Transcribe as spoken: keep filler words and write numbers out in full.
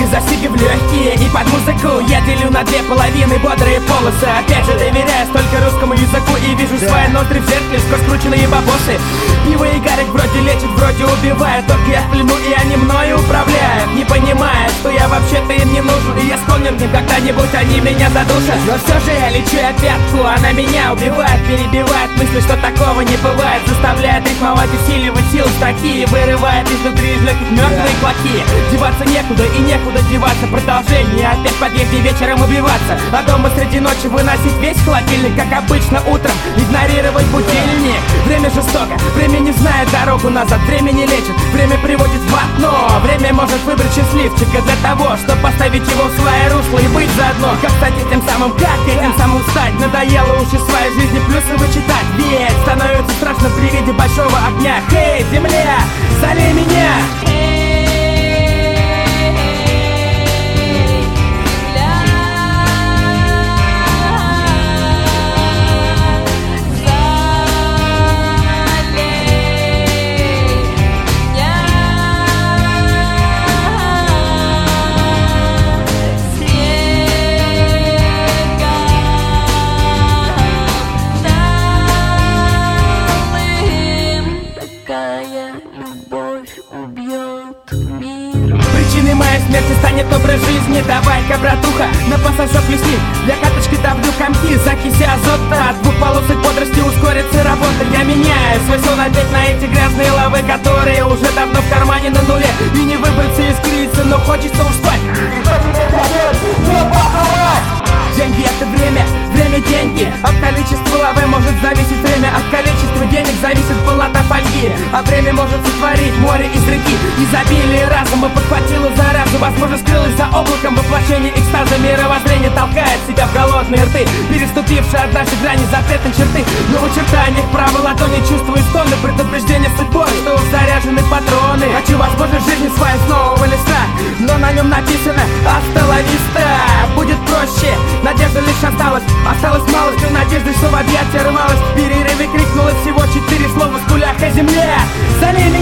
Сиги за сиги в легкие, и под музыку я делю на две половины бодрые полосы. Опять же доверяюсь только русскому языку и вижу свои ноздри в зеркале сквозь крученные бабосы. Пиво и гарик вроде лечит, вроде убивает, только я в плену и они мною управляют, не понимая, что я вообще-то им не нужен. И я склонен к ним, когда-нибудь они меня задушат. Но все же я лечу я пятку, она меня убивает, перебивает мысли, что такого не бывает, заставляет рифмовать, усиливать силы строки, вырывает изнутри из легких мертвые клоки. Деваться некуда и некуда деваться, продолжение опять подъехать вечером убиваться, а дома среди ночи выносить весь холодильник, как обычно утром игнорировать будильник. Время жестоко, время не знает дорогу назад, время не лечит, время приводит в ад, но время может выбрать счастливчика для того, чтобы поставить его в свое русло и быть заодно. Как стать этим самым, как этим самым стать? Надоело уж из своей жизни плюсы вычитать, ведь становится страшно при виде большого огня. Хей, земля, залей меня! Причиной моей смерти станет образ жизни. Давай-ка, братуха, на пассажок лесни. Для каточки давлю комки, закиси азота. От двух полосок бодрости ускорится работа. Я меняю свой сон опять на эти грязные лавы, которые уже давно в кармане на нуле. И не выбраться из кризиса, но хочется уж спать. Деньги — это время, время — деньги. От количества лавы может зависеть время, от количества денег зависит полнота фольги. А время может сотворить море из реки. Изобилие разума подхватило заразу, возможно, скрылось за облаком воплощение экстаза. Мировоззрение толкает себя в голодные рты, переступившие однажды грани запретной черты. Но в очертаниях правой ладони чувствую стоны, предупреждение судьбой, что уж заряжены патроны. Хочу возможность жизни своей с нового листа, но на нем написано «Hasta la vista». Будет проще, надежда лишь осталась. Осталось малость, но надежды, что в объятия рвалась. В перерыве крикнула всего четыре слова с кулях, а земля залей меня.